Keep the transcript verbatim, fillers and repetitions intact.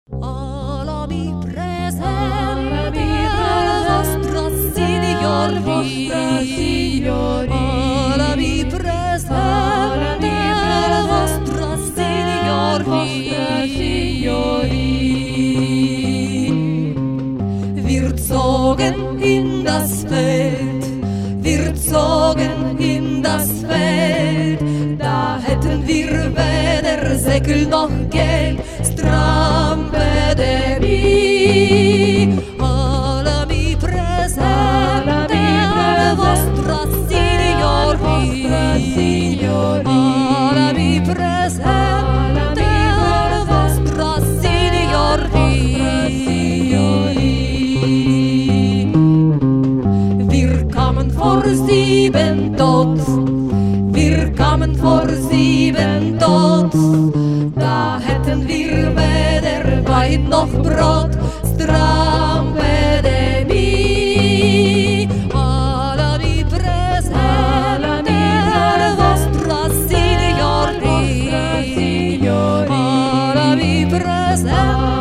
Alla mi presente vostra signoria, alla mi presente vostra signoria. Wir zogen in das Feld, wir zogen in das Feld, da hätten wir weder Säckel noch Geld, strampe de mi, alla mi presente vostra signoria, alla mi presente vostra signoria. Wir kamen vor sieben tot, wir kamen vor sieben tot, da hätten wir weder Wein noch Brot, strampe de mi, alla mi presente vostra signoria, alla mi presente